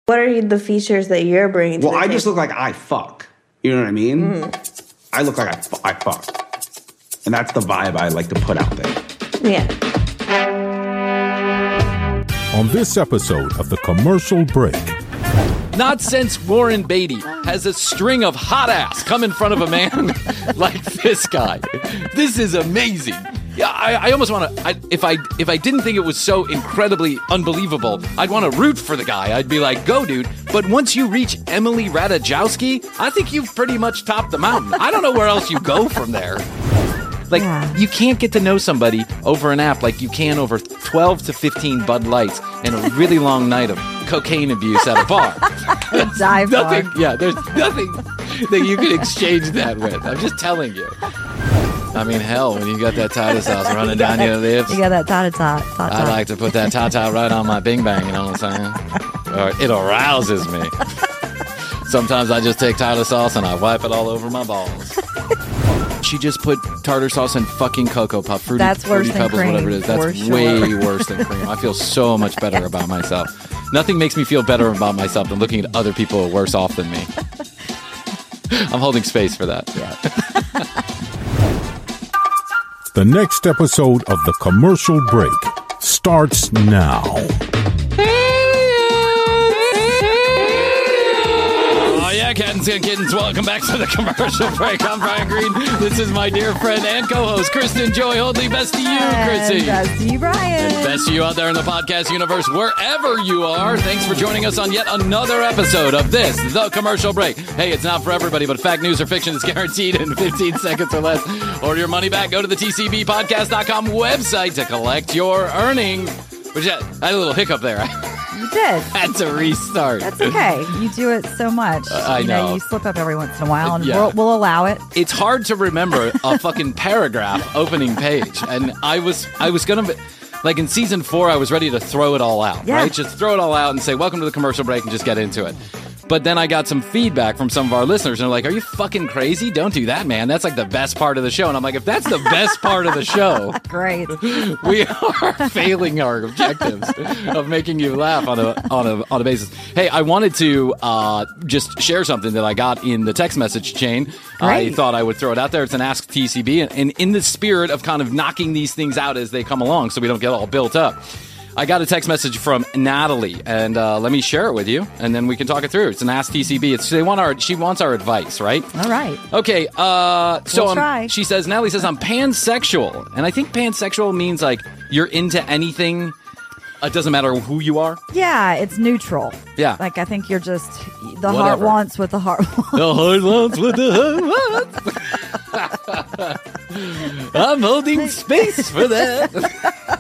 What are the features that you're bringing to the I table? just look like I fuck. You know what I mean? I look like I fuck. And that's the vibe I like to put out there. Yeah. On this episode of The Commercial Break. Not since Warren Beatty has a string of hot ass come in front of a man like this guy. This is amazing. Yeah, I almost want to. If I didn't think it was so incredibly unbelievable, I'd want to root for the guy. I'd be like, "Go, dude!" But once you reach Emily Ratajkowski, I think you've pretty much topped the mountain. I don't know where else you go from there. Like, you can't get to know somebody over an app like you can over 12 to 15 Bud Lights and a really long night of cocaine abuse at a bar. There's nothing that you can exchange that with. I'm just telling you. I mean, hell, when you got that tartar sauce running down your lips. You got that tartar. I like to put that tartar right on my bing bang, you know what I'm saying? Or it arouses me. Sometimes I just take tartar sauce and I wipe it all over my balls. She just put tartar sauce and fucking Cocoa Puff, Fruity Pebbles, cream, whatever it is. That's way worse than cream. I feel so much better about myself. Nothing makes me feel better about myself than looking at other people who are worse off than me. I'm holding space for that. Yeah. The next episode of The Commercial Break starts now. Cats and kittens, welcome back to The Commercial Break. I'm Brian Green. This is my dear friend and co-host, Kristen Joy Hoadley. Best to you, Chrissy. Best to you, Brian. And best to you out there in the podcast universe, wherever you are. Thanks for joining us on yet another episode of this, The Commercial Break. Hey, it's not for everybody, but fact, news, or fiction is guaranteed in 15 seconds or less. Order your money back. Go to the tcbpodcast.com website to collect your earnings. Which I had a little hiccup there. You did. Had to restart. That's okay. You do it so much. I know. You slip up every once in a while, and we'll allow it. It's hard to remember a fucking paragraph opening page. And I was going to... Like in season 4, I was ready to throw it all out, right? Just throw it all out and say, welcome to the commercial break, and just get into it. But then I got some feedback from some of our listeners, and they're like, are you fucking crazy? Don't do that, man. That's like the best part of the show. And I'm like, if that's the best part of the show, great. We are failing our objectives of making you laugh on a basis. Hey, I wanted to just share something that I got in the text message chain. Great. I thought I would throw it out there. It's an Ask TCB, and in the spirit of kind of knocking these things out as they come along so we don't get all built up. I got a text message from Natalie, and let me share it with you, and then we can talk it through. It's an Ask TCB. She wants our advice, right? All right. Okay. We'll try. She says, Natalie says, I'm pansexual, and I think pansexual means like you're into anything. It doesn't matter who you are. Yeah, it's neutral. Yeah. Like I think you're just the heart wants what the heart wants. The heart wants what the heart wants. I'm holding space for that.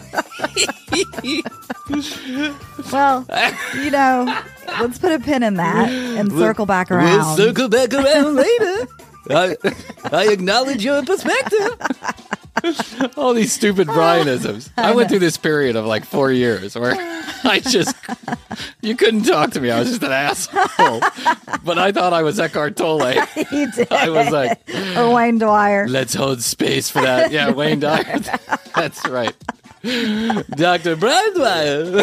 Well, let's put a pin in that and circle back around. We'll circle back around later. I acknowledge your perspective. All these stupid Brianisms. I went through this period of like 4 years where you couldn't talk to me. I was just an asshole. But I thought I was Eckhart Tolle. You did. I was like, or Wayne Dwyer. Let's hold space for that. Yeah, Wayne Dwyer. That's right. Dr. Brian Dwyer.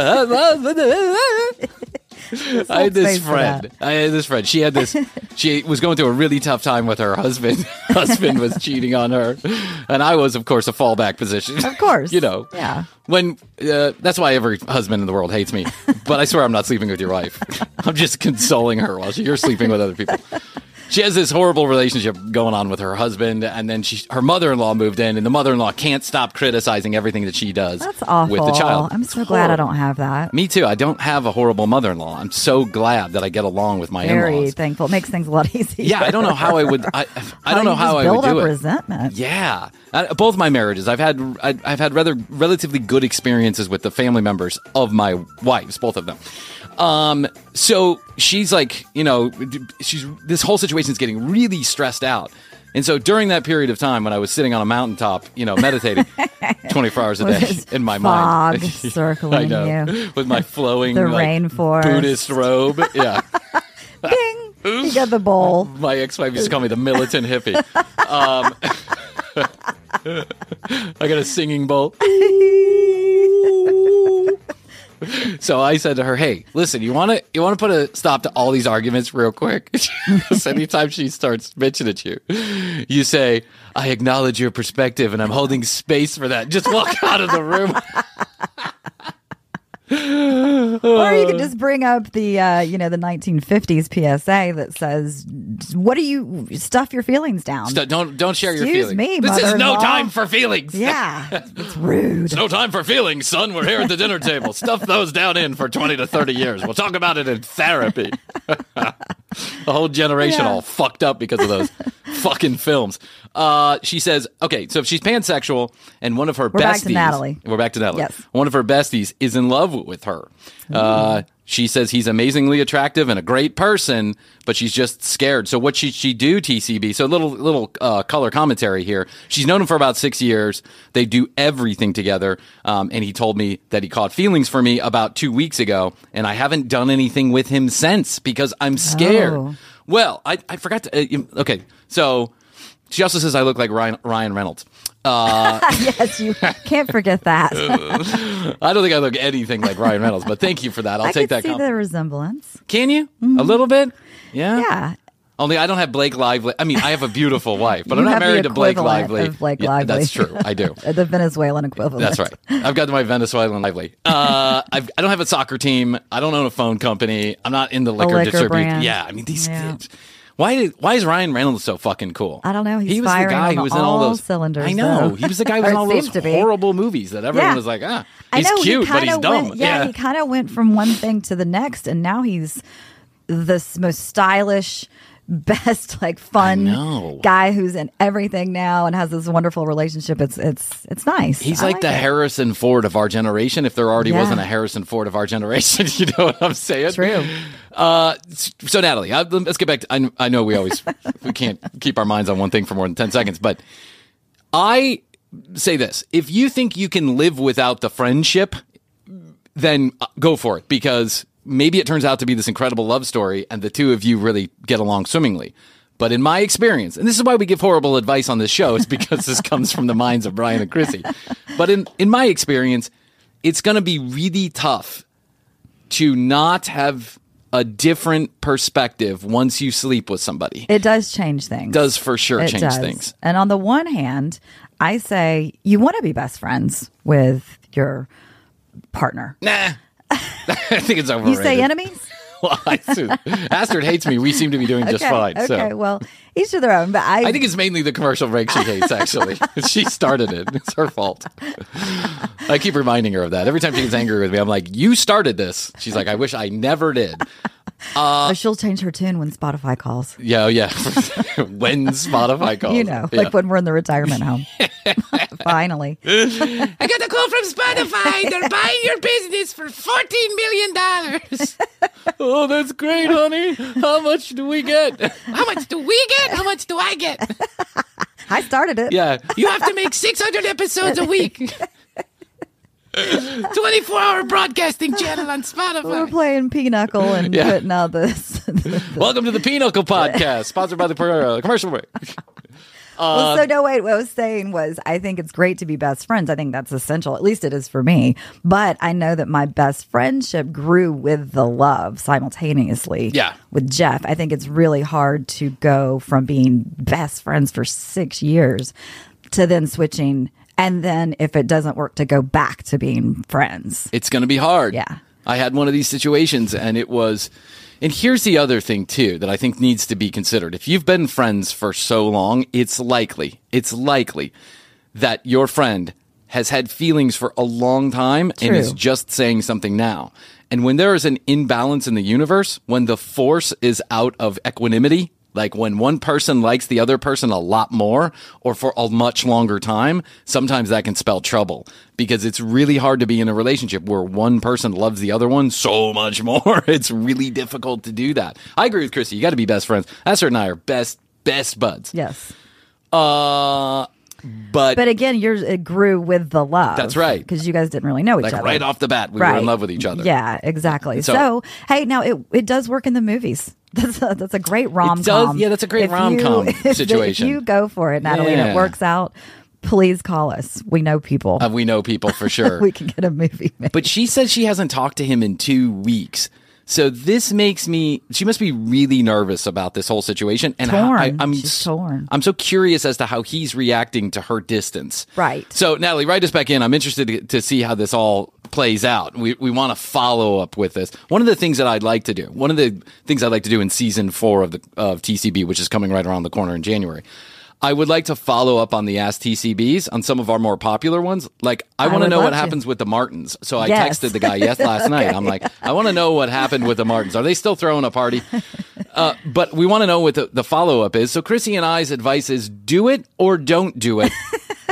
I had this friend. She was going through a really tough time with her husband. Husband was cheating on her. And I was, of course, a fallback position. Of course. Yeah. When that's why every husband in the world hates me. But I swear I'm not sleeping with your wife. I'm just consoling her while you're sleeping with other people. She has this horrible relationship going on with her husband, and then her mother-in-law moved in, and the mother-in-law can't stop criticizing everything that she does. That's awful. With the child. I'm so glad I don't have that. Me too. I don't have a horrible mother-in-law. I'm so glad that I get along with my in-laws. Very thankful. It makes things a lot easier. Yeah, I don't know how I would. I don't know how I would do it. Build up resentment. Yeah, both my marriages, I've had relatively good experiences with the family members of my wives, both of them. So she's like, this whole situation is getting really stressed out. And so during that period of time when I was sitting on a mountaintop, meditating 24 hours a day in my mind. Fog circling you. With my flowing the rainforest. Buddhist robe. Yeah. Ding! You got the bowl. My ex-wife used to call me the militant hippie. I got a singing bowl. So I said to her, "Hey, listen, you want to put a stop to all these arguments real quick? So anytime she starts bitching at you, you say, I acknowledge your perspective and I'm holding space for that. Just walk out of the room." Or you could just bring up the, the 1950s PSA that says, "What do you stuff your feelings down? Don't share your Excuse feelings. me, This is no mother-in-law." time for feelings. Yeah, it's rude. It's no time for feelings, son. We're here at the dinner table. Stuff those down in for 20 to 30 years. We'll talk about it in therapy. The whole generation all fucked up because of those fucking films. She says, okay, so if she's pansexual and one of her besties... We're back to Natalie. Yes. One of her besties is in love with her. She says he's amazingly attractive and a great person, but she's just scared. So what should she do, TCB? So little color commentary here. She's known him for about 6 years. They do everything together. And he told me that he caught feelings for me about 2 weeks ago, and I haven't done anything with him since because I'm scared. Oh. Well, I forgot to... okay, so she also says I look like Ryan Reynolds. Yes, you can't forget that. I don't think I look anything like Ryan Reynolds, but thank you for that. I'll take that I can see the resemblance. Can you? A little bit? Yeah? Yeah. Only I don't have Blake Lively. I mean, I have a beautiful wife, but I'm You not have the married to Blake equivalent Lively. of Blake Yeah, Lively. that's true. I do. The Venezuelan equivalent. That's right. I've got my Venezuelan Lively. I don't have a soccer team. I don't own a phone company. I'm not in the liquor distribution. brand. Yeah, I mean these. Yeah. Why is Ryan Reynolds so fucking cool? I don't know. He's he was the firing guy on who was in all all those cylinders, I know. though. He was the guy who was Or in it all those seems to be. horrible movies that everyone Yeah. was like, I he's know, cute, but he's kinda dumb. went, he kind of went from one thing to the next, and now he's the most stylish, best fun guy who's in everything now and has this wonderful relationship. It's nice. He's I like the it. Harrison Ford of our generation. If there already Yeah. wasn't a Harrison Ford of our generation, you know what I'm saying? True. So Natalie, let's get back to, I know we can't keep our minds on one thing for more than 10 seconds, but I say this. If you think you can live without the friendship, then go for it, because maybe it turns out to be this incredible love story and the two of you really get along swimmingly. But in my experience, and this is why we give horrible advice on this show, is because this comes from the minds of Brian and Chrissy. But in my experience, it's going to be really tough to not have a different perspective once you sleep with somebody. It does change things. Does for sure It change does. things. And on the one hand, I say you want to be best friends with your partner. Nah. I think it's overrated. You say enemies? Well, Astrid hates me. We seem to be doing just fine. Okay, So. well, each to their own. But I think it's mainly the commercial break she hates, actually. She started it. It's her fault. I keep reminding her of that. Every time she gets angry with me, I'm like, you started this. She's like, I wish I never did. or she'll change her tune when Spotify calls. Yeah. When Spotify calls. You know, like when we're in the retirement home. Finally. I got a call from Spotify. They're buying your business for $14 million. Oh, that's great, honey. How much do we get? How much do we get? How much do I get? I started it. Yeah. You have to make 600 episodes a week. 24-hour broadcasting channel on Spotify. We're playing Pinochle and putting out this. Welcome to the Pinochle Podcast, sponsored by the commercial break. Well, so no, wait, what I was saying was I think it's great to be best friends. I think that's essential. At least it is for me. But I know that my best friendship grew with the love simultaneously with Jeff. I think it's really hard to go from being best friends for 6 years to then switching. And then if it doesn't work, to go back to being friends. It's going to be hard. Yeah. I had one of these situations, and it was... And here's the other thing, too, that I think needs to be considered. If you've been friends for so long, it's likely that your friend has had feelings for a long time and is just saying something now. And when there is an imbalance in the universe, when the force is out of equanimity, like when one person likes the other person a lot more or for a much longer time, sometimes that can spell trouble, because it's really hard to be in a relationship where one person loves the other one so much more. It's really difficult to do that. I agree with Chrissy. You got to be best friends. Esther and I are best buds. Yes. But again, it grew with the love. That's right. Because you guys didn't really know each other. Right off the bat, we were in love with each other. Yeah, exactly. So hey, now it does work in the movies. That's a great rom-com. Yeah, that's a great rom-com situation. If you go for it, Natalie, and it works out please call us. We know people. We know people for sure. We can get a movie made. But she says she hasn't talked to him in 2 weeks. So this makes she must be really nervous about this whole situation. And torn. She's torn. I'm so curious as to how he's reacting to her distance. Right. So Natalie, write us back in. I'm interested to see how this all plays out. We want to follow up with this. One of the things that I'd like to do in season 4 of TCB, which is coming right around the corner in January, I would like to follow up on the Ask TCBs on some of our more popular ones. Like, I want to know what happens with the Martins. So I texted the guy last night. I'm like, I want to know what happened with the Martins. Are they still throwing a party? But we want to know what the follow-up is. So Chrissy and I's advice is do it or don't do it.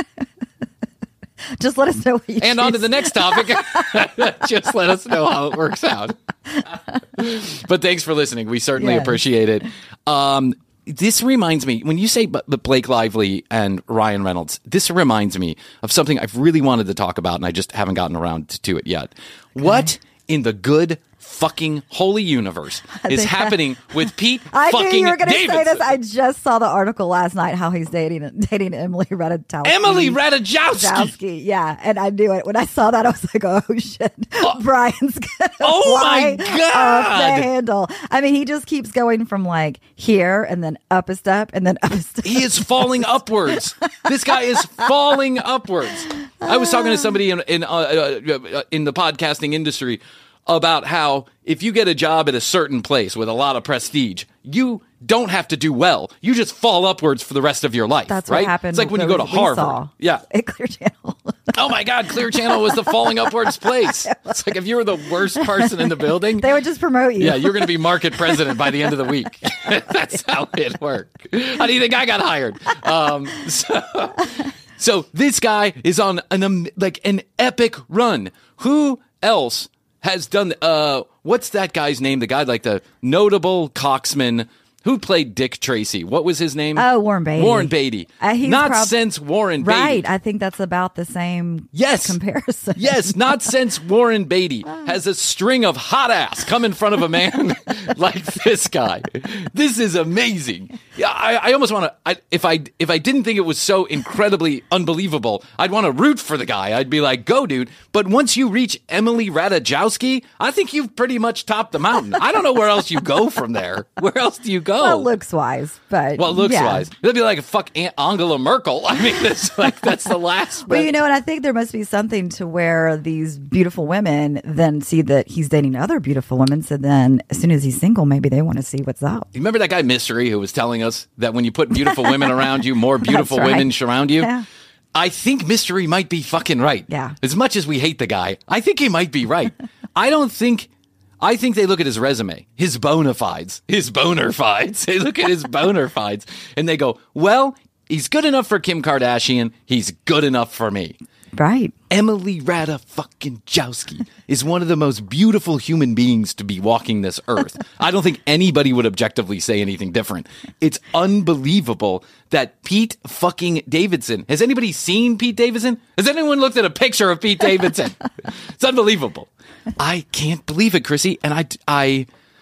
Just let us know what you And on to the next topic. Just let us know how it works out. But thanks for listening. We certainly appreciate it. This reminds me, when you say Blake Lively and Ryan Reynolds, this reminds me of something I've really wanted to talk about, and I just haven't gotten around to it yet. Okay. What in the good fucking holy universe is happening with Pete I fucking knew you were going to say this. Davidson? I just saw the article last night how he's dating Emily Ratajkowski. Emily Ratajkowski. Yeah, and I knew it. When I saw that, I was like, oh, shit. Brian's going to my God. off the handle. I mean, he just keeps going from like here and then up a step and then up a step. He is falling upwards. This guy is falling upwards. I was talking to somebody in the podcasting industry about how if you get a job at a certain place with a lot of prestige, you don't have to do well. You just fall upwards for the rest of your life. That's right? What happened. It's like when you go to Harvard. Yeah. At Clear Channel. Oh my God, Clear Channel was the falling upwards place. It's like if you were the worst person in the building, they would just promote you. Yeah, you're going to be market president by the end of the week. That's how it worked. How do you think I got hired? So this guy is on an epic run. Who else has done, what's that guy's name? The guy, like the notable coxman who played Dick Tracy. What was his name? Oh, Warren Beatty. Warren Beatty. Since Warren Beatty. Right. I think that's about the same comparison. Yes. Not since Warren Beatty has a string of hot ass come in front of a man like this guy. This is amazing. Yeah, I almost want to, if I didn't think it was so incredibly unbelievable, I'd want to root for the guy. I'd be like, go, dude. But once you reach Emily Ratajkowski, I think you've pretty much topped the mountain. I don't know where else you go from there. Where else do you go? Well, looks-wise, but looks-wise, it'd be like fuck Aunt Angela Merkel. I mean, that's the last. Well, you know, and I think there must be something to where these beautiful women then see that he's dating other beautiful women. So then, as soon as he's single, maybe they want to see what's up. You remember that guy Mystery who was telling us that when you put beautiful women around you, more beautiful women surround you? Yeah. I think Mystery might be fucking right. Yeah. As much as we hate the guy, I think he might be right. I think they look at his resume, his bona fides. They look at his bona fides and they go, well, he's good enough for Kim Kardashian. He's good enough for me. Right. Emily Ratajkowski is one of the most beautiful human beings to be walking this earth. I don't think anybody would objectively say anything different. It's unbelievable that Pete fucking Davidson. Has anybody seen Pete Davidson? Has anyone looked at a picture of Pete Davidson? It's unbelievable. I can't believe it, Chrissy. And I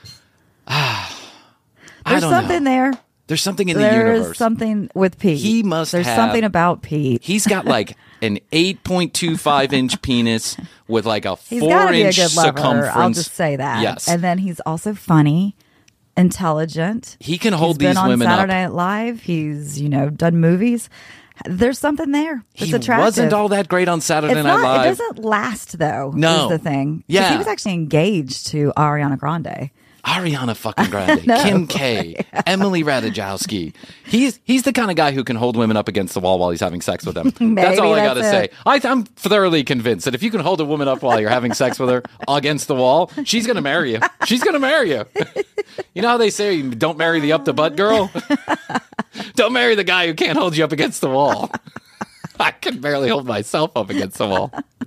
There's something there. There's something in the universe. There's something with Pete. There's something about Pete. He's got like an 8.25 inch penis with like a 4-inch circumference. I'll just say that. Yes. And then he's also funny, intelligent. He can hold these women up. He's been on Saturday Night Live. He's, done movies. There's something there. It's attractive. He wasn't all that great on Saturday Night Live. It doesn't last, though, no. is the thing. Yeah. He was actually engaged to Ariana Grande. Ariana fucking Grande, Kim K, Emily Ratajkowski. He's the kind of guy who can hold women up against the wall while he's having sex with them. That's all I got to say. I'm thoroughly convinced that if you can hold a woman up while you're having sex with her against the wall, she's going to marry you. She's going to marry you. You know how they say, don't marry the up the butt girl? Don't marry the guy who can't hold you up against the wall. I can barely hold myself up against the wall.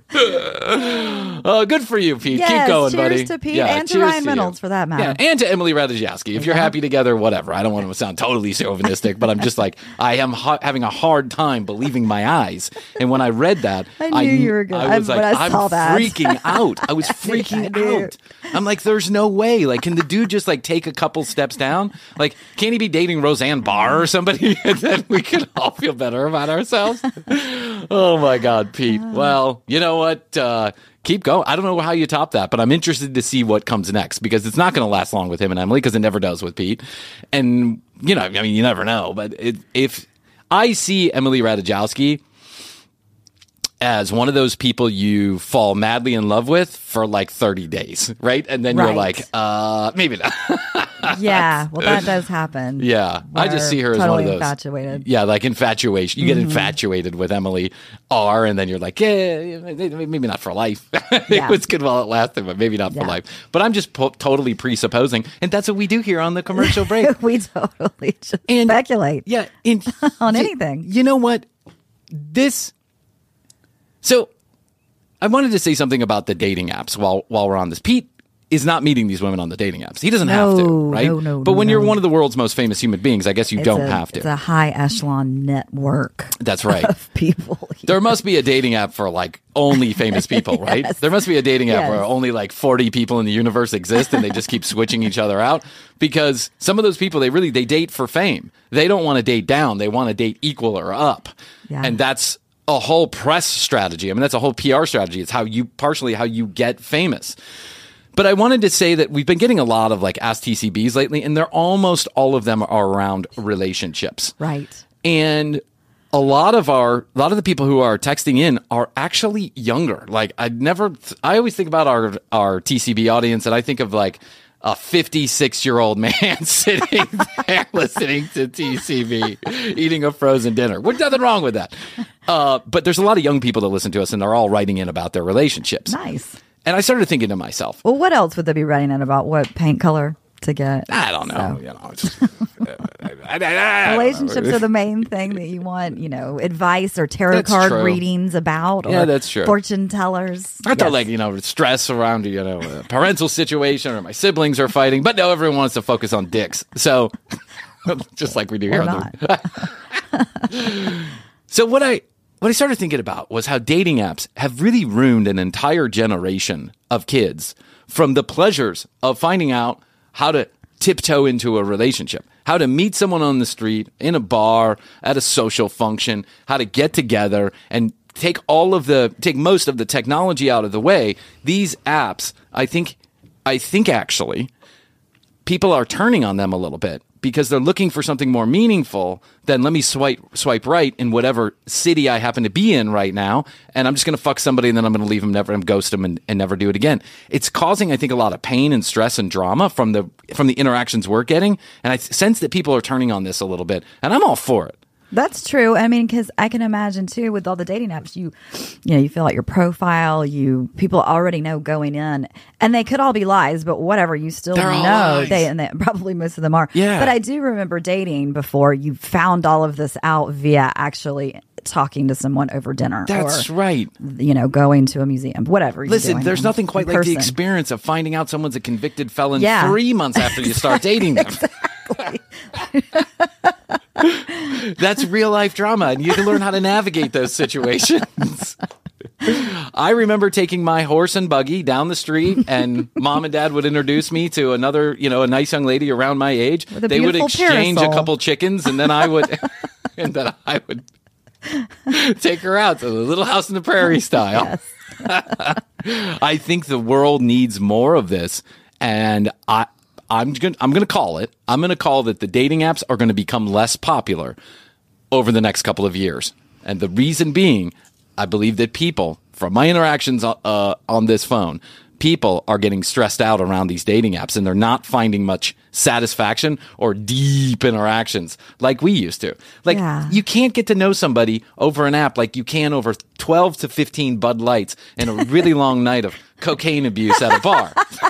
Good for you, Pete. Yes, Keep going, cheers buddy. to Pete and to Ryan Reynolds, for that matter. Yeah, and to Emily Ratajkowski. If you're happy together, whatever. I don't want to sound totally chauvinistic, but I'm just like, I am having a hard time believing my eyes. And when I read that, I knew you were good. I was like, I'm freaking out. I was I freaking knew. out. I'm like, there's no way. Like, can the dude just like take a couple steps down? Like, can't he be dating Roseanne Barr or somebody? And then we can all feel better about ourselves. Oh my God, Pete. Well, you know what? Keep going. I don't know how you top that, but I'm interested to see what comes next because it's not going to last long with him and Emily because it never does with Pete. And, you know, I mean, you never know. But if I see Emily Ratajkowski as one of those people you fall madly in love with for like 30 days, right? And then you're like, maybe not. Yeah, well, that does happen. Yeah, I just see her as one of those. Infatuated. Yeah, like infatuation. You get infatuated with Emily R, and then you're like, yeah, maybe not for life. It was good while it lasted, but maybe not for life. But I'm just totally presupposing, and that's what we do here on the commercial break. We totally just speculate. Yeah, on anything. You know what? So I wanted to say something about the dating apps while we're on this. Pete is not meeting these women on the dating apps. He doesn't have to, right? But when you're one of the world's most famous human beings, I guess you don't have to. It's a high echelon network. That's right. Of people. Here. There must be a dating app for like only famous people, right? Yes. There must be a dating app where only like 40 people in the universe exist and they just keep switching each other out because some of those people, they date for fame. They don't want to date down. They want to date equal or up. Yeah. And that's a whole press strategy. I mean, that's a whole PR strategy. It's partially how you get famous. But I wanted to say that we've been getting a lot of like Ask TCBs lately, and they're almost all of them are around relationships. Right. And a lot of the people who are texting in are actually younger. Like I always think about our TCB audience, and I think of like a 56-year-old man sitting there listening to TCB, eating a frozen dinner. There's nothing wrong with that. But there's a lot of young people that listen to us, and they're all writing in about their relationships. Nice. And I started thinking to myself, well, what else would they be writing in about? What paint color to get? I don't know. Relationships are the main thing that you want, advice or tarot card readings about. Or that's true. Fortune tellers. I thought like, stress around, a parental situation or my siblings are fighting. But no, everyone wants to focus on dicks. So just like we do here. So what I started thinking about was how dating apps have really ruined an entire generation of kids from the pleasures of finding out how to tiptoe into a relationship, how to meet someone on the street, in a bar, at a social function, how to get together and take most of the technology out of the way. These apps, I think actually people are turning on them a little bit because they're looking for something more meaningful than let me swipe right in whatever city I happen to be in right now, and I'm just going to fuck somebody and then I'm going to leave them, and ghost them and never do it again. It's causing, I think, a lot of pain and stress and drama from the interactions we're getting, and I sense that people are turning on this a little bit, and I'm all for it. That's true. I mean, because I can imagine too with all the dating apps, you fill out your profile, people already know going in, and they could all be lies, but whatever, you still know they probably most of them are. Yeah. But I do remember dating before you found all of this out via actually talking to someone over dinner. That's right. Going to a museum, whatever. Listen, there's nothing quite like the experience of finding out someone's a convicted felon 3 months after you start dating them. Exactly. That's real life drama, and you can learn how to navigate those situations. I remember taking my horse and buggy down the street, and mom and dad would introduce me to another, a nice young lady around my age. They would exchange a couple chickens, and then I would, take her out to the Little House on the Prairie style. Yes. I think the world needs more of this, and I'm going to call it. I'm going to call that the dating apps are going to become less popular over the next couple of years. And the reason being, I believe that people, from my interactions on this phone, people are getting stressed out around these dating apps, and they're not finding much satisfaction or deep interactions like we used to. You can't get to know somebody over an app like you can over 12 to 15 Bud Lights and a really long night of cocaine abuse at a bar.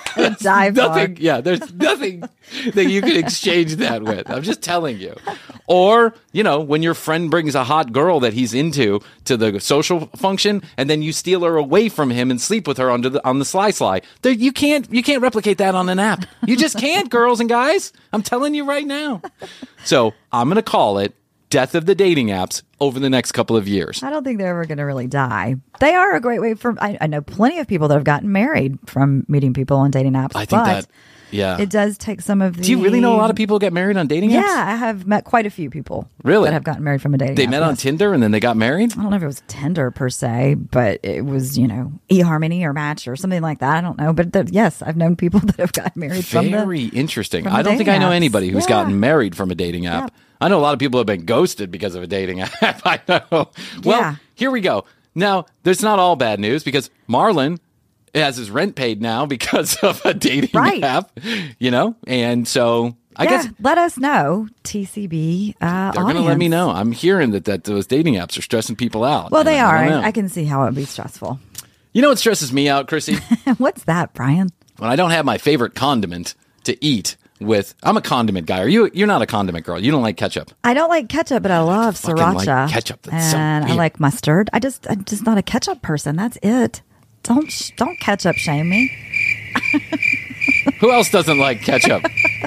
Die nothing. for. Yeah, there's nothing that you can exchange that with. I'm just telling you. Or, when your friend brings a hot girl that he's into to the social function, and then you steal her away from him and sleep with her on the sly. You can't replicate that on an app. You just can't, girls and guys. I'm telling you right now. So I'm going to call it death of the dating apps over the next couple of years. I don't think they're ever going to really die. They are a great way for. I know plenty of people that have gotten married from meeting people on dating apps. I think that. Yeah. It does take some of the... Do you really know a lot of people get married on dating apps? Yeah, I have met quite a few people really that have gotten married from a dating app. They met on Tinder and then they got married? I don't know if it was Tinder per se, but it was, eHarmony or Match or something like that. I don't know. But yes, I've known people that have gotten married from the... Very interesting. From the I don't think I know apps. anybody who's gotten married from a dating app. Yeah. I know a lot of people have been ghosted because of a dating app. I know. Well, Here we go. Now, there's not all bad news because Marlon has his rent paid now because of a dating app, and so I guess let us know, TCB. They're going to let me know. I'm hearing that those dating apps are stressing people out. Well, they are. I can see how it would be stressful. You know what stresses me out, Chrissy? What's that, Brian? When I don't have my favorite condiment to eat with. I'm a condiment guy. You're not a condiment girl. You don't like ketchup. I don't like ketchup, but I love sriracha. Like ketchup. That's and so weird. I like mustard. I'm just not a ketchup person. That's it. Don't ketchup shame me. Who else doesn't like ketchup?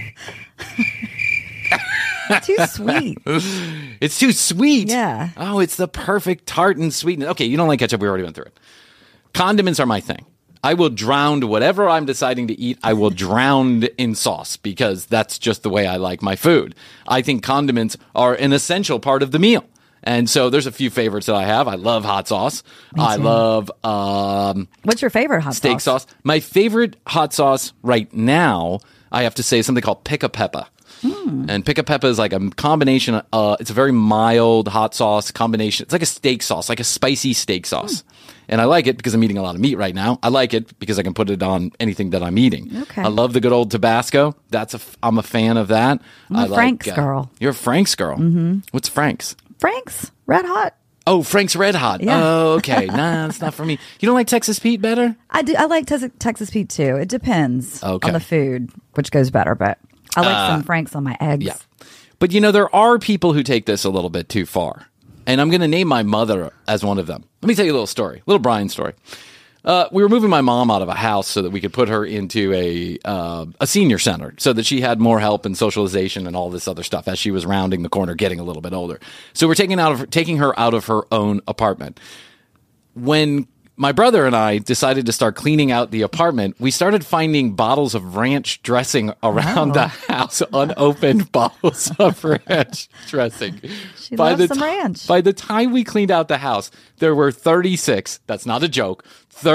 Too sweet. It's too sweet. Yeah. Oh, it's the perfect tart and sweetness. Okay, you don't like ketchup. We already went through it. Condiments are my thing. I will drown whatever I'm deciding to eat. I will drown in sauce because that's just the way I like my food. I think condiments are an essential part of the meal. And so there's a few favorites that I have. I love hot sauce. I love What's your favorite hot steak sauce? My favorite hot sauce right now, I have to say, is something called Pica Peppa. And Pica Peppa is like a combination. It's a very mild hot sauce combination. It's like a steak sauce, like a spicy steak sauce. And I like it because I'm eating a lot of meat right now. I like it because I can put it on anything that I'm eating. Okay. I love the good old Tabasco. I'm a fan of that. I'm a Frank's girl. You're a Frank's girl. Mm-hmm. What's Frank's? Frank's Red Hot. Oh, Frank's Red Hot. Yeah. Oh, okay. Nah, that's not for me. You don't like Texas Pete better? I do. I like Texas Pete too. It depends on Okay. the food, which goes better. But I like some Frank's on my eggs. Yeah. But there are people who take this a little bit too far. And I'm going to name my mother as one of them. Let me tell you a little story, little Brian story. We were moving my mom out of a house so that we could put her into a senior center so that she had more help and socialization and all this other stuff as she was rounding the corner, getting a little bit older. So we're taking her out of her own apartment. When my brother and I decided to start cleaning out the apartment, we started finding bottles of ranch dressing around the house, unopened bottles of ranch dressing. She loves some ranch. By the time we cleaned out the house, there were 36, that's not a joke,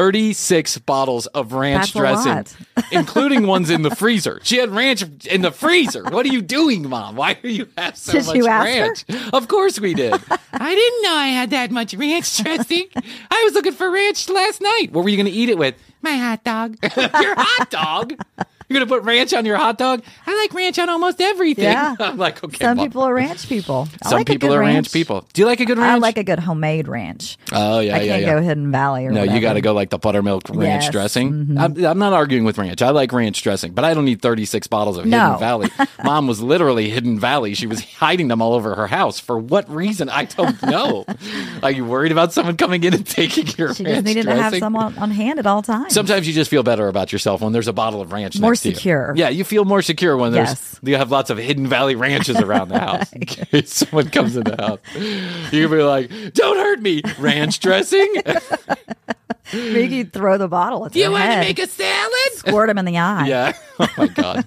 36 bottles of ranch That's a dressing, lot. including ones in the freezer. She had ranch in the freezer. What are you doing, Mom? Why do you have so Did much you ask ranch? Of course we did. I didn't know I had that much ranch dressing. I was looking for ranch last night. What were you going to eat it with? My hot dog. Your hot dog? You're going to put ranch on your hot dog? I like ranch on almost everything. Yeah. I'm like, okay. Some Mom. people are ranch people. I Some like a people good are ranch people. Do you like a good ranch? I like a good homemade ranch. Oh, yeah, I can't go Hidden Valley or No, whatever. you got to go like the buttermilk ranch Yes. dressing. Mm-hmm. I'm not arguing with ranch. I like ranch dressing, but I don't need 36 bottles of Hidden Valley. Mom was literally Hidden Valley. She was hiding them all over her house. For what reason? I don't know. Are you worried about someone coming in and taking your She ranch just needed dressing? to have someone on hand at all times. Sometimes you just feel better about yourself when there's a bottle of ranch More next to you. secure. Yeah, you feel more secure when Yes. you have lots of Hidden Valley ranches around the house in case someone comes in the house. You can be like, "Don't hurt me, ranch dressing." Maybe you throw the bottle at Do you their want to head, make a salad? squirt him in the eye. Yeah. Oh my God.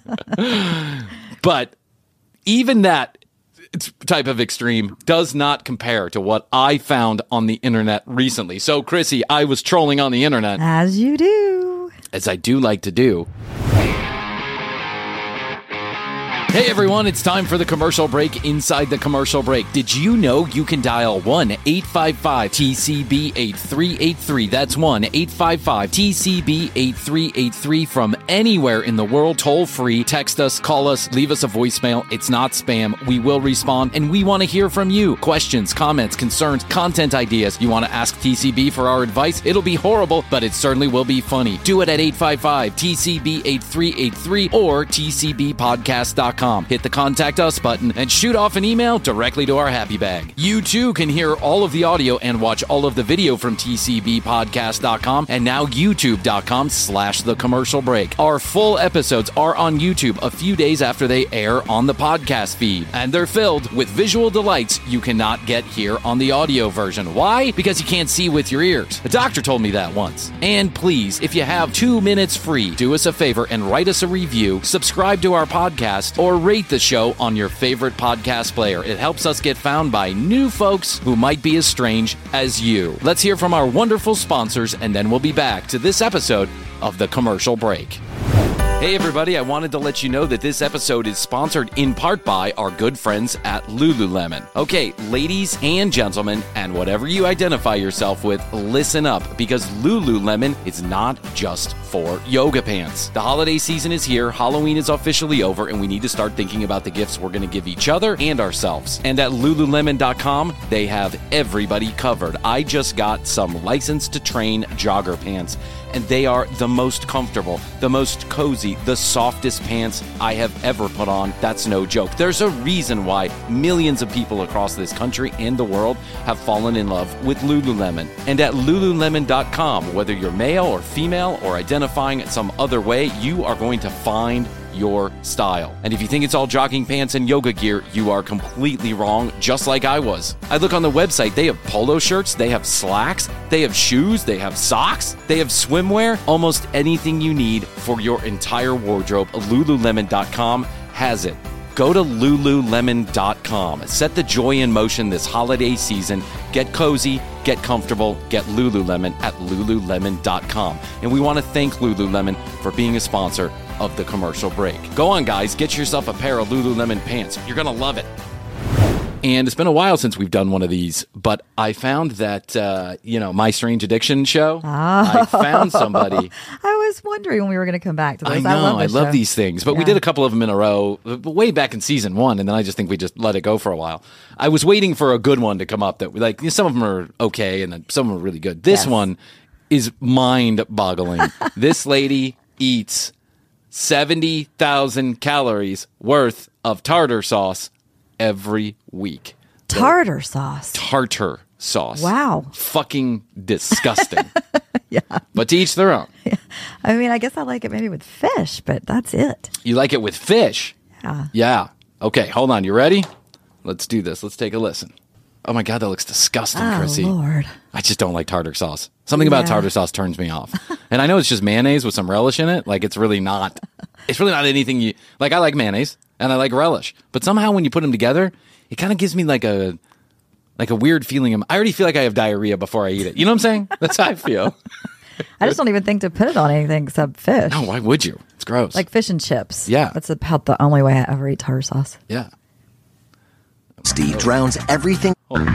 But even that type of extreme does not compare to what I found on the internet recently. So, Chrissy, I was trolling on the internet, As you do. as I do like to do. Hey everyone, it's time for the commercial break inside the commercial break. Did you know you can dial 1-855-TCB-8383? That's 1-855-TCB-8383 from anywhere in the world, toll free. Text us, call us, leave us a voicemail. It's not spam. We will respond, and we want to hear from you. Questions, comments, concerns, content ideas. You want to ask TCB for our advice? It'll be horrible, but it certainly will be funny. Do it at 855-TCB-8383 or tcbpodcast.com. Hit the Contact Us button and shoot off an email directly to our happy bag. You too can hear all of the audio and watch all of the video from tcbpodcast.com and now youtube.com/the commercial break. Our full episodes are on YouTube a few days after they air on the podcast feed, and they're filled with visual delights you cannot get here on the audio version. Why? Because you can't see with your ears. A doctor told me that once. And please, if you have 2 minutes free, do us a favor and write us a review, subscribe to our podcast, or rate the show on your favorite podcast player. It helps us get found by new folks who might be as strange as you. Let's hear from our wonderful sponsors, and then we'll be back to this episode of The Commercial Break. Hey everybody, I wanted to let you know that this episode is sponsored in part by our good friends at Lululemon. Okay, ladies and gentlemen, and whatever you identify yourself with, listen up, because Lululemon is not just for yoga pants. The holiday season is here, Halloween is officially over, and we need to start thinking about the gifts we're going to give each other and ourselves. And at Lululemon.com, they have everybody covered. I just got some License to Train jogger pants, and they are the most comfortable, the most cozy, the softest pants I have ever put on. That's no joke. There's a reason why millions of people across this country and the world have fallen in love with Lululemon. And at Lululemon.com, whether you're male or female or identifying some other way, you are going to find your style. And if you think it's all jogging pants and yoga gear, you are completely wrong, just like I was. I look on the website, they have polo shirts, they have slacks, they have shoes, they have socks, they have swimwear, almost anything you need for your entire wardrobe. Lululemon.com has it. Go to Lululemon.com. Set the joy in motion this holiday season. Get cozy, get comfortable, get Lululemon at Lululemon.com. And we want to thank Lululemon for being a sponsor of the commercial break. Go on, guys, get yourself a pair of Lululemon pants. You're going to love it. And it's been a while since we've done one of these, but I found that, My Strange Addiction show, I found somebody. I was wondering when we were going to come back to this. I know, I love these things, but we did a couple of them in a row way back in season 1, and then I just think we just let it go for a while. I was waiting for a good one to come up that, like, some of them are okay, and then some of them are really good. This one is mind-boggling. This lady eats 70,000 calories worth of tartar sauce every week. Tartar sauce. Tartar sauce. Wow. Fucking disgusting. Yeah. But to each their own. Yeah. I mean, I guess I like it maybe with fish, but that's it. You like it with fish? Yeah. Yeah. Okay, hold on. You ready? Let's do this. Let's take a listen. Oh my God, that looks disgusting, Chrissy. Oh, Lord. I just don't like tartar sauce. Something about tartar sauce turns me off. And I know it's just mayonnaise with some relish in it. Like, it's really not anything you... Like, I like mayonnaise and I like relish. But somehow when you put them together, it kind of gives me like a weird feeling. I already feel like I have diarrhea before I eat it. You know what I'm saying? That's how I feel. I just don't even think to put it on anything except fish. No, why would you? It's gross. Like fish and chips. Yeah. That's about the only way I ever eat tartar sauce. Yeah. Misty drowns everything.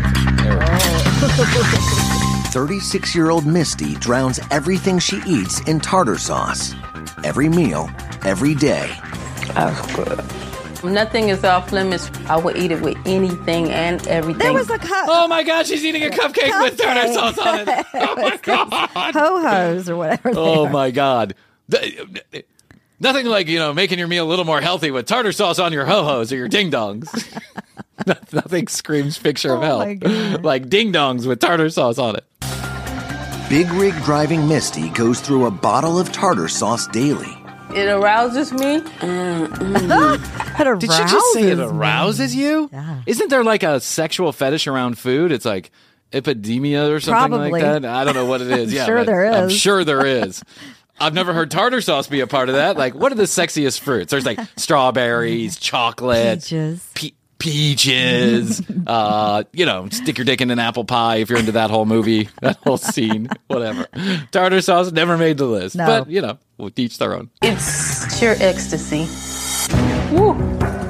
36-year-old Misty drowns everything she eats in tartar sauce. Every meal, every day. That's good. Nothing is off limits. I would eat it with anything and everything. There was a cup. Oh my God, she's eating a cupcake with tartar sauce on it. Oh my God. Ho-hos or whatever they Oh are. my God. Nothing like, making your meal a little more healthy with tartar sauce on your ho-hos or your ding-dongs. Nothing screams picture of my health God. like ding-dongs with tartar sauce on it. Big rig driving Misty goes through a bottle of tartar sauce daily. It arouses me. It Did she just say it arouses me. arouses you? Yeah. Isn't there like a sexual fetish around food? It's like epidemia or something Probably. like that. I don't know what it is. I'm Yeah, sure but there I'm is. sure there is. I've never heard tartar sauce be a part of that. Like, what are the sexiest fruits? There's like strawberries, chocolate, Peaches. peaches. Stick your dick in an apple pie if you're into that whole movie, that whole scene, whatever. Tartar sauce never made the list, No. but we'll each their own. It's sheer ecstasy. Woo.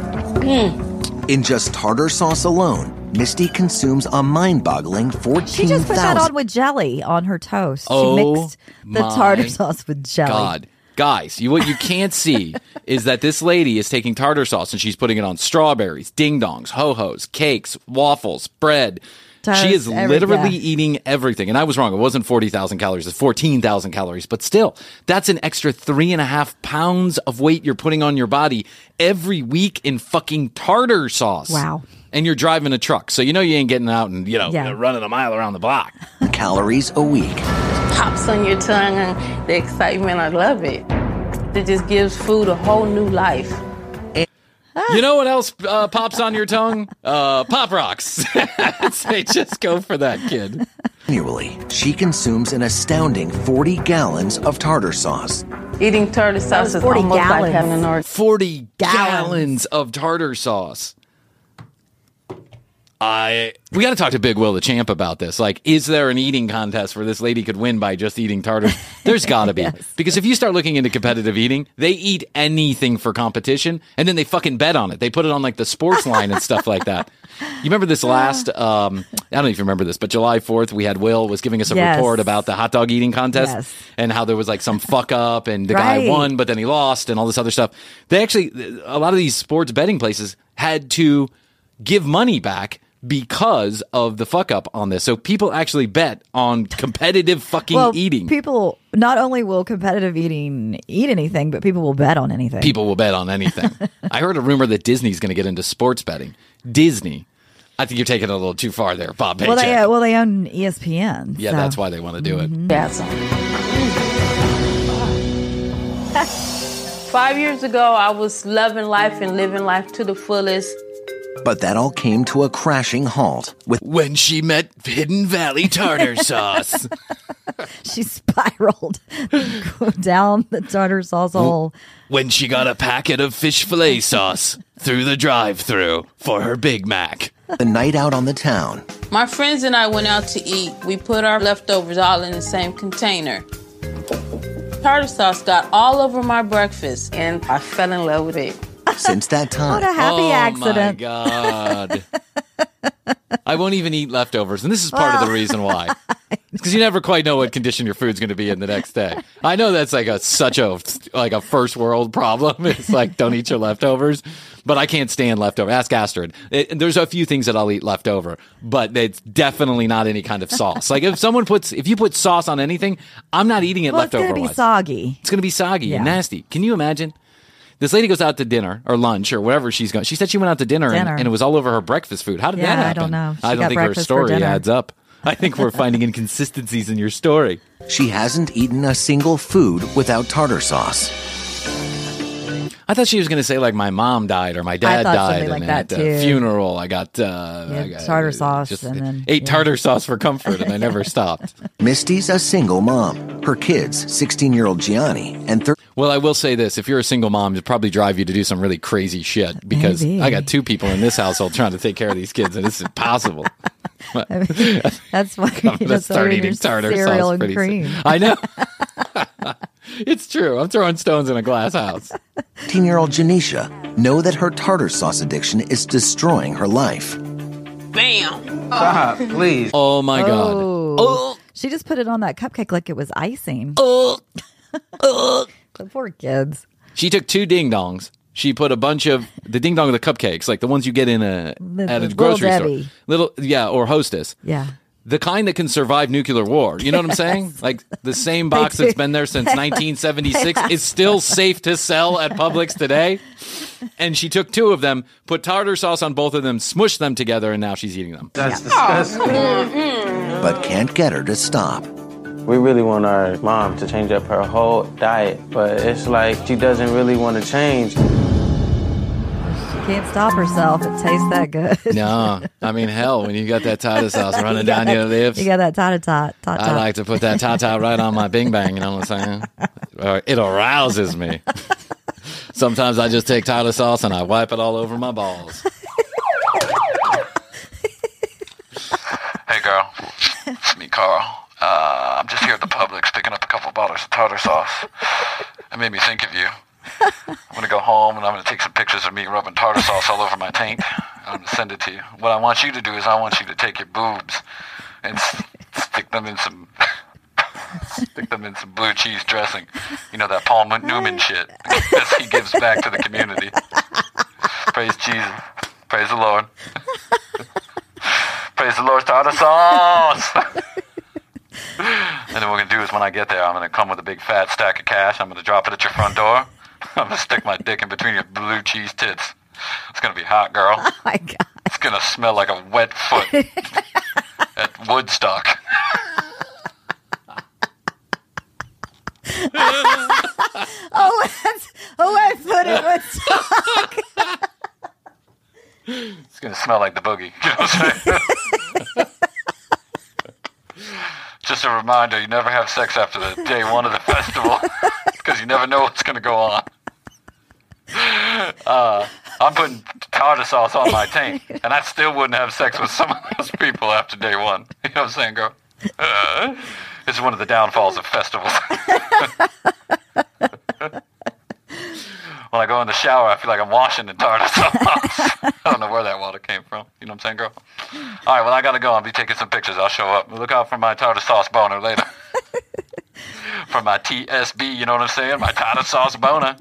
In just tartar sauce alone, Misty consumes a mind-boggling 14,000. She just put that on with jelly on her toast. Oh, she mixed the tartar sauce with jelly. God. Guys, what you can't see is that this lady is taking tartar sauce and she's putting it on strawberries, ding-dongs, ho-hos, cakes, waffles, bread. She is literally eating everything. And I was wrong. It wasn't 40,000 calories. It's 14,000 calories. But still, that's an extra 3.5 pounds of weight you're putting on your body every week in fucking tartar sauce. Wow. And you're driving a truck. So you know you ain't getting out and, running a mile around the block. Calories a week. Pops on your tongue and the excitement, I love it. It just gives food a whole new life. You know what else pops on your tongue? Pop Rocks. Say, just go for that, kid. Annually, she consumes an astounding 40 gallons of tartar sauce. Eating tartar sauce is 40 almost gallons. like having an orgasm. 40 gallons of tartar sauce. We got to talk to Big Will the Champ about this. Like, is there an eating contest where this lady could win by just eating tartar? There's got to be. Yes. Because if you start looking into competitive eating, they eat anything for competition, and then they fucking bet on it. They put it on, like, the sports line and stuff like that. You remember this last, I don't know if you remember this, but July 4th, we had Will was giving us a report about the hot dog eating contest and how there was, like, some fuck up, and the guy won, but then he lost, and all this other stuff. They actually, a lot of these sports betting places had to give money back because of the fuck up on this. So people actually bet on competitive fucking eating. People, not only will competitive eating eat anything, but people will bet on anything. People will bet on anything. I heard a rumor that Disney's going to get into sports betting. Disney. I think you're taking it a little too far there, Bob Paycheck. Well, they own ESPN. Yeah, that's why they want to do it. That's 5 years ago, I was loving life and living life to the fullest. But that all came to a crashing halt with when she met Hidden Valley tartar sauce. She spiraled down the tartar sauce hole. When she got a packet of fish fillet sauce through the drive-thru for her Big Mac. the night out on the town. My friends and I went out to eat. We put our leftovers all in the same container. Tartar sauce got all over my breakfast, and I fell in love with it. Since that time. What a happy accident. Oh, my God. I won't even eat leftovers, and this is part of the reason why. Because you never quite know what condition your food's going to be in the next day. I know that's like such a first world problem. It's like, don't eat your leftovers. But I can't stand leftover. Ask Astrid. There's a few things that I'll eat leftover, but it's definitely not any kind of sauce. Like if you put sauce on anything, I'm not eating it leftover. It's going to be soggy. It's going to be soggy and nasty. Can you imagine? This lady goes out to dinner or lunch or wherever she's going. She said she went out to dinner. And it was all over her breakfast food. How did that happen? I don't know. I don't think her story adds up. I think we're finding inconsistencies in your story. She hasn't eaten a single food without tartar sauce. I thought she was going to say like my mom died or my dad died, like and that at too. the funeral I got tartar sauce, and then ate tartar sauce for comfort, and I never stopped. Misty's a single mom. Her kids, 16-year-old Gianni and Well, I will say this: if you're a single mom, it'd probably drive you to do some really crazy shit. Because I got two people in this household trying to take care of these kids, and it's impossible. That's why you just start eating tartar cereal sauce and pretty cream. soon. I know. It's true. I'm throwing stones in a glass house. 13-year-old Janisha know that her tartar sauce addiction is destroying her life. Bam! Stop, please. Oh my God. Oh. She just put it on that cupcake like it was icing. The poor kids. She took 2 ding-dongs. She put a bunch of the ding-dong, the cupcakes, like the ones you get in at a grocery store. Or Hostess. Yeah. The kind that can survive nuclear war. You know what I'm saying? Like the same box that's been there since 1976 is still safe to sell at Publix today. And she took 2 of them, put tartar sauce on both of them, smushed them together, and now she's eating them. That's disgusting. But can't get her to stop. We really want our mom to change up her whole diet, but it's like she doesn't really want to change. Can't stop herself. It tastes that good. No, I mean, hell, when you got that tartar sauce running down your lips. You got that tot. I like to put that tot right on my bing bang, you know what I'm saying? It arouses me. Sometimes I just take tartar sauce and I wipe it all over my balls. Hey, girl. It's me, Carl. I'm just here at the Publix picking up a couple bottles of tartar sauce. It made me think of you. I'm gonna go home and I'm gonna take some pictures of me rubbing tartar sauce all over my taint. I'm gonna send it to you. What I want you to do is I want you to take your boobs and stick them in some blue cheese dressing. You know, that Paul Newman shit that he gives back to the community. Praise Jesus. Praise the Lord. Praise the Lord, tartar sauce. And then what we're going to do is when I get there, I'm going to come with a big fat stack of cash. I'm going to drop it at your front door. I'm going to stick my dick in between your blue cheese tits. It's going to be hot, girl. Oh, my God. It's going to smell like a wet foot at Woodstock. wet foot at Woodstock. It's going to smell like the boogie. You know what I'm saying? Just a reminder, you never have sex after the day one of the festival because you never know what's going to go on. I'm putting tartar sauce on my taint, and I still wouldn't have sex with some of those people after day one. You know what I'm saying, girl? This is one of the downfalls of festivals. When I go in the shower, I feel like I'm washing in tartar sauce. I don't know where that water came from. You know what I'm saying, girl? All right, well, I got to go. I'll be taking some pictures. I'll show up. Look out for my tartar sauce boner later. For my TSB, you know what I'm saying? My tartar sauce boner.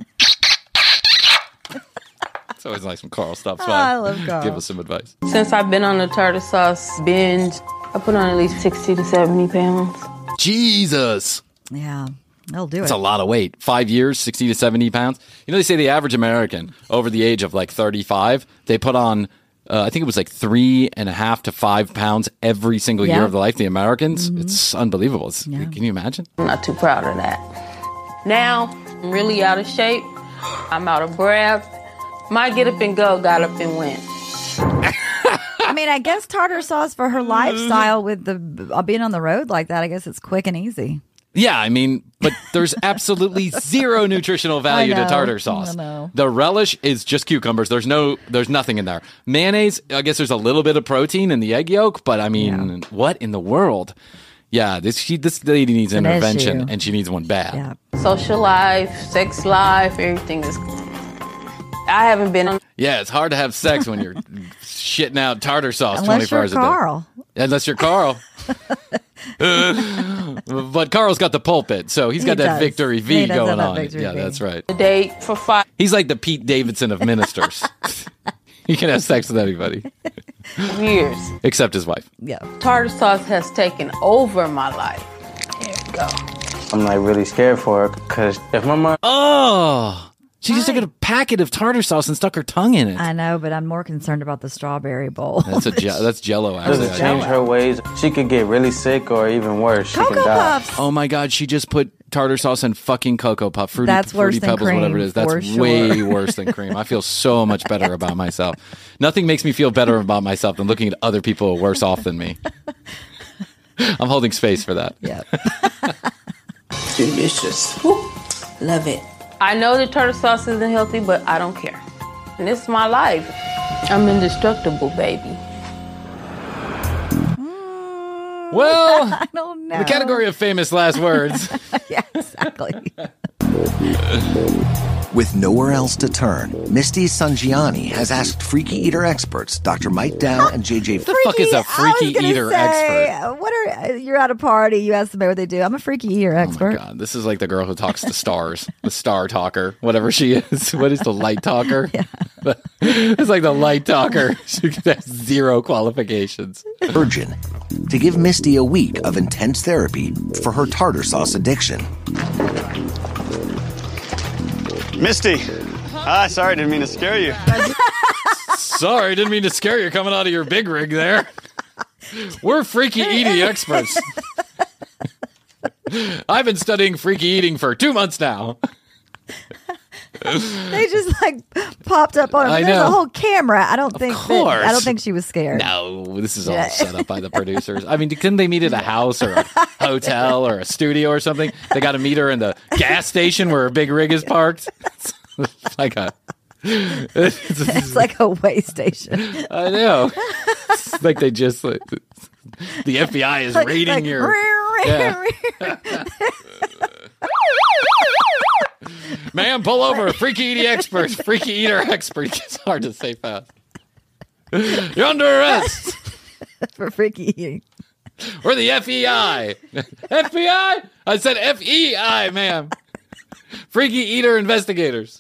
It's always nice when Carl stops by. I love Carl. Give us some advice. Since I've been on the tartar sauce binge, I put on at least 60 to 70 pounds. Jesus. Yeah, they'll do it. That's a lot of weight. 5 years, 60 to 70 pounds. You know, they say the average American over the age of like 35, they put on, I think it was like 3.5 to 5 pounds every single year of their life. The Americans, it's unbelievable. Can you imagine? I'm not too proud of that. Now, I'm really out of shape. I'm out of breath. My get up and go got up and went. I mean, I guess tartar sauce for her lifestyle with the being on the road like that, I guess it's quick and easy. Yeah, I mean, but there's absolutely zero nutritional value to tartar sauce. I know. The relish is just cucumbers. There's nothing in there. Mayonnaise, I guess there's a little bit of protein in the egg yolk, but I mean, what in the world? Yeah, this lady needs an intervention, and she needs one bad. Yeah. Social life, sex life, everything is... I haven't been on... Yeah, it's hard to have sex when you're shitting out tartar sauce Unless 24 hours a day. Carl. Unless you're Carl. But Carl's got the pulpit, so he's got that victory V going on. Yeah, that's right. A date for 5 He's like the Pete Davidson of ministers. He can have sex with anybody. years. Except his wife. Yeah. Tartar sauce has taken over my life. Here we go. I'm like really scared for her because if my mom... Oh! She just took a packet of tartar sauce and stuck her tongue in it. I know, but I'm more concerned about the strawberry bowl. That's Jell-O, actually. Does it change her ways? She could get really sick or even worse. She Cocoa can die. Puffs. Oh my God, she just put tartar sauce in fucking Cocoa Puff. That's worse Fruity than Pebbles, cream, whatever it is. That's for sure. way worse than cream. I feel so much better about myself. Nothing makes me feel better about myself than looking at other people who are worse off than me. I'm holding space for that. Yeah. Delicious. Woo. Love it. I know that tartar sauce isn't healthy, but I don't care. And this is my life. I'm indestructible, baby. Well, I don't know. the category of famous last words. Yeah, exactly. With nowhere else to turn, Misty Sangiani has asked freaky eater experts Dr. Mike Dow and JJ. What the fuck is a freaky eater expert? You're at a party, you ask somebody what they do. I'm a freaky eater expert. Oh my God, this is like the girl who talks to stars, the star talker, whatever she is. What is the light talker? Yeah. It's like the light talker. She has zero qualifications. Virgin to give Misty a week of intense therapy for her tartar sauce addiction. Misty, sorry, didn't mean to scare you. Sorry, didn't mean to scare you coming out of your big rig there. We're freaky eating experts. I've been studying freaky eating for 2 months now. They just like popped up on. There's a whole camera. I don't think she was scared. No, this is all set up by the producers. I mean, couldn't they meet at a house or a hotel or a studio or something? They got to meet her in the gas station where her big rig is parked. It's like it's like a way station. I know. It's like they just the FBI is raiding your. Yeah. Ma'am, pull over. Freaky eater expert. Freaky eater expert. It's hard to say fast. You're under arrest. For freaky eating. We're the FEI. FBI? I said FEI, ma'am. Freaky eater investigators.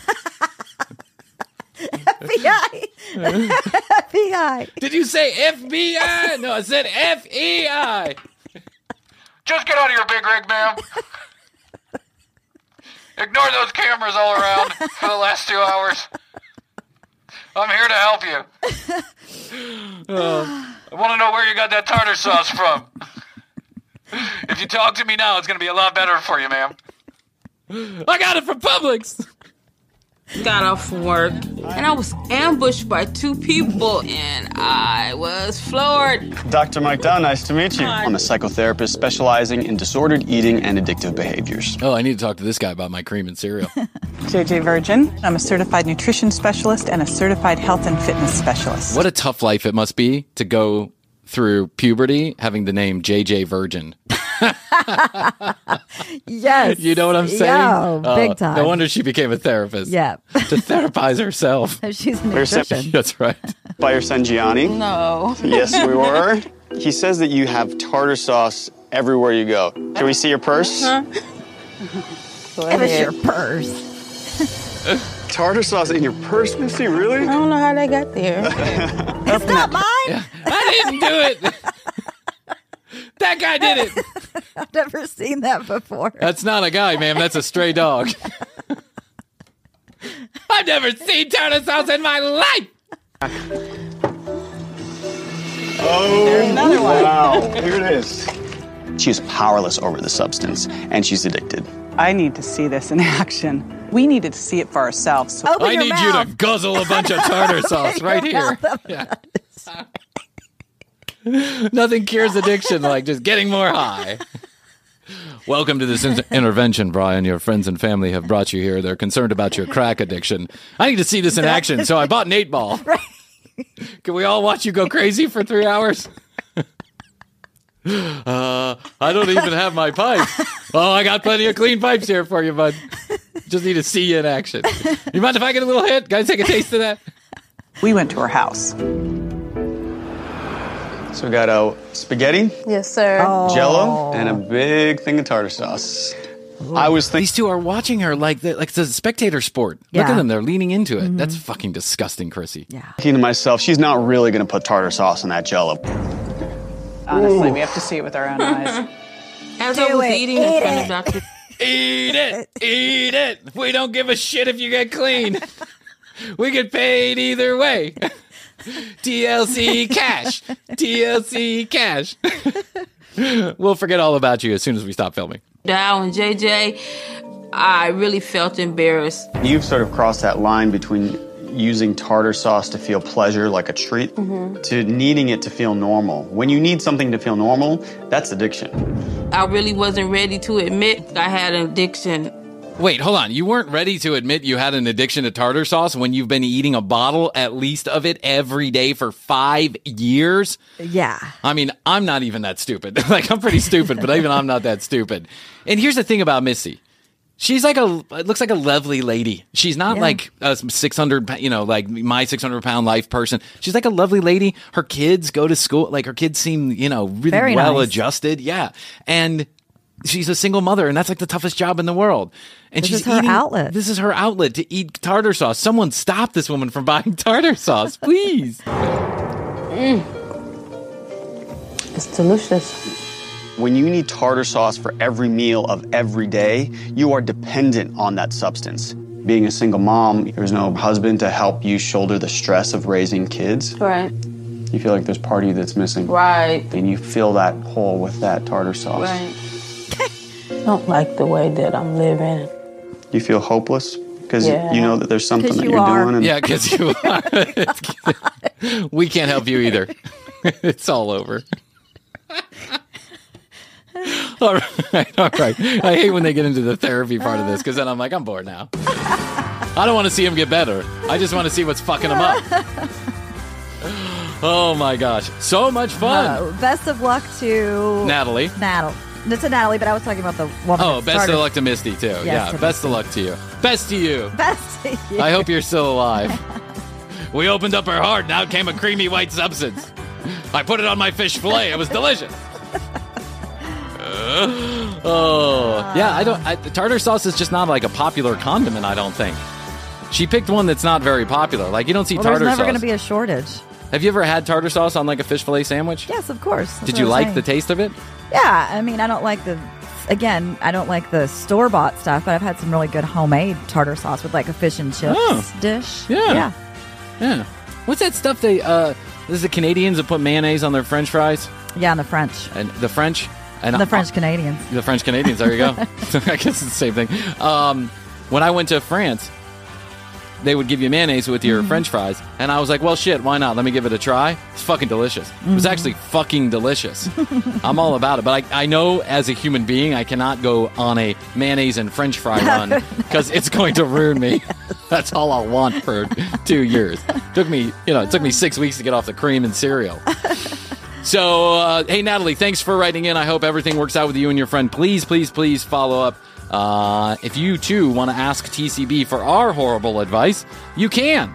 FBI. FBI. Did you say FBI? No, I said FEI. Just get out of your big rig, ma'am. Ignore those cameras all around for the last 2 hours. I'm here to help you. I want to know where you got that tartar sauce from. If you talk to me now, it's going to be a lot better for you, ma'am. I got it from Publix. Got off from work, and I was ambushed by 2 people, and I was floored. Dr. Mike Dow, nice to meet you. Hi. I'm a psychotherapist specializing in disordered eating and addictive behaviors. Oh, I need to talk to this guy about my cream and cereal. JJ Virgin. I'm a certified nutrition specialist and a certified health and fitness specialist. What a tough life it must be to go through puberty having the name JJ Virgin. Yes. You know what I'm saying? Yeah, big time. No wonder she became a therapist. Yeah. To therapize herself. She's a nutrition. That's right. By your son Gianni? No. Yes, we were. He says that you have tartar sauce everywhere you go. Can we see your purse? Huh? Give us your purse. Tartar sauce in your purse, Missy? Really? I don't know how they got there. It's not mine. Yeah. I didn't do it. That guy did it. I've never seen that before. That's not a guy, ma'am. That's a stray dog. I've never seen tartar sauce in my life. Oh, wow. Here it is. She is powerless over the substance, and she's addicted. I need to see this in action. We needed to see it for ourselves. So Open I your need mouth. you to guzzle a bunch of tartar sauce right here. Yeah. Nothing cures addiction like just getting more high. Welcome to this intervention, Brian. Your friends and family have brought you here. They're concerned about your crack addiction. I need to see this in action, so I bought an 8-ball. Right. Can we all watch you go crazy for 3 hours? I don't even have my pipe. Oh, I got plenty of clean pipes here for you, bud. Just need to see you in action. You mind if I get a little hit? Guys, take a taste of that? we went to her house. So we got spaghetti, Yes, sir. Jello, and a big thing of tartar sauce. I was thinking These two are watching her like it's a spectator sport. Look Yeah. at them. They're leaning into it. That's fucking disgusting, Chrissy. Yeah. to myself, she's not really going to put tartar sauce on that Jello. Honestly, we have to see it with our own eyes. As I Do was it. eating Eat in front it. of Dr. Eat it. Eat it. We don't give a shit if you get clean. We get paid either way. TLC cash. TLC cash. We'll forget all about you as soon as we stop filming. Dow and JJ, I really felt embarrassed. You've sort of crossed that line between using tartar sauce to feel pleasure like a treat to needing it to feel normal. When you need something to feel normal, that's addiction. I really wasn't ready to admit I had an addiction. Wait, hold on. You weren't ready to admit you had an addiction to tartar sauce when you've been eating a bottle at least of it every day for 5 years? Yeah. I mean, I'm not even that stupid. Like, I'm pretty stupid, but even I'm not that stupid. And here's the thing about Missy. She's like looks like a lovely lady. She's not like a 600, like my 600-pound life person. She's like a lovely lady. Her kids go to school. Like, her kids seem, really Very well nice. adjusted. Yeah. And she's a single mother, and that's like the toughest job in the world. And This she's is her eating, outlet. This is her outlet to eat tartar sauce. Someone stop this woman from buying tartar sauce, please. It's delicious. When you need tartar sauce for every meal of every day, you are dependent on that substance. Being a single mom, there's no husband to help you shoulder the stress of raising kids. Right. You feel like there's part of you that's missing. Right. And you fill that hole with that tartar sauce. Right. I don't like the way that I'm living. You feel hopeless because Yeah. you know that there's something 'Cause that you you're are. doing. And Yeah, because you are. We can't help you either. It's all over. All right. I hate when they get into the therapy part of this because then I'm like, I'm bored now. I don't want to see him get better. I just want to see what's fucking him up. Oh my gosh. So much fun. Best of luck to Natalie. to Natalie, but I was talking about the woman. Oh, best of luck to Misty, too. Yes, yeah, to best of luck to you. Best to you. Best to you. I hope you're still alive. We opened up her heart, and out came a creamy white substance. I put it on my fish fillet. It was delicious. Tartar sauce is just not like a popular condiment, I don't think. She picked one that's not very popular. Like, you don't see tartar sauce. There's never going to be a shortage. Have you ever had tartar sauce on like a fish fillet sandwich? Yes, of course. Did you like the taste of it? Yeah, I mean, I don't like the store-bought stuff, but I've had some really good homemade tartar sauce with like a fish and chips dish. Yeah. What's that stuff this is the Canadians that put mayonnaise on their French fries? Yeah, and the French. And the French? And the French Canadians. The French Canadians, there you go. I guess it's the same thing. When I went to France, they would give you mayonnaise with your French fries. And I was like, well, shit, why not? Let me give it a try. It's fucking delicious. It was actually fucking delicious. I'm all about it. But I know as a human being, I cannot go on a mayonnaise and French fry run because it's going to ruin me. That's all I'll want for 2 years. It took me 6 weeks to get off the cream and cereal. So, hey, Natalie, thanks for writing in. I hope everything works out with you and your friend. Please, please, please follow up. If you, too, want to ask TCB for our horrible advice, you can.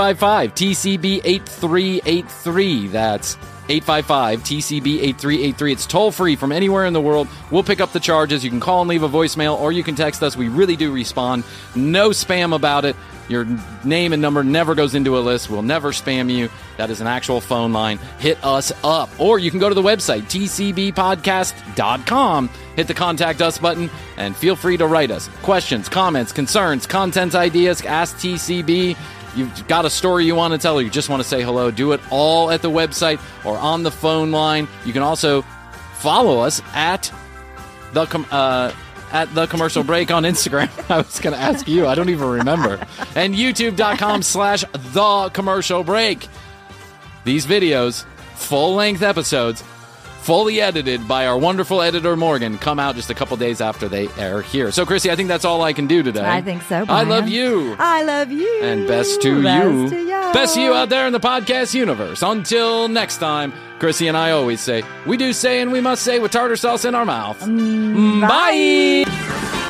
855-TCB-8383. That's 855-TCB-8383. It's toll-free from anywhere in the world. We'll pick up the charges. You can call and leave a voicemail, or you can text us. We really do respond. No spam about it. Your name and number never goes into a list. We'll never spam you. That is an actual phone line. Hit us up. Or you can go to the website, tcbpodcast.com. Hit the Contact Us button, and feel free to write us. Questions, comments, concerns, content ideas, ask TCB. You've got a story you want to tell, or you just want to say hello, do it all at the website or on the phone line. You can also follow us at the Commercial Break on Instagram. I was going to ask you. I don't even remember. And youtube.com/The Commercial Break. These videos, full-length episodes, fully edited by our wonderful editor, Morgan, come out just a couple days after they air here. So, Chrissy, I think that's all I can do today. I think so, I Brian. love you. I love you. And best to you. Best to you out there in the podcast universe. Until next time, Chrissy and I always say, we do say and we must say with tartar sauce in our mouth. Bye. Bye.